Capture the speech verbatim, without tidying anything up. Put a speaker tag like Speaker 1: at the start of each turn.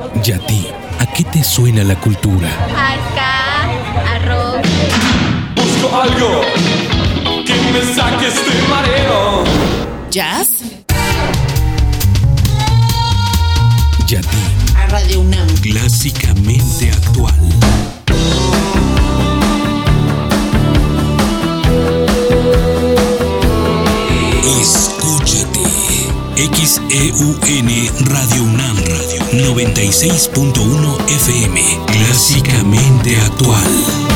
Speaker 1: ¿Y a ti? ¿A qué te suena la cultura?
Speaker 2: Acá, arroz.
Speaker 3: Busco algo que me saque este mareo.
Speaker 4: ¿Jazz?
Speaker 1: ¿Y a ti?
Speaker 4: A Radio UNAM.
Speaker 1: Clásicamente actual. Escúchate. X E U N Radio UNAM Radio noventa y seis punto uno F M. Clásicamente actual.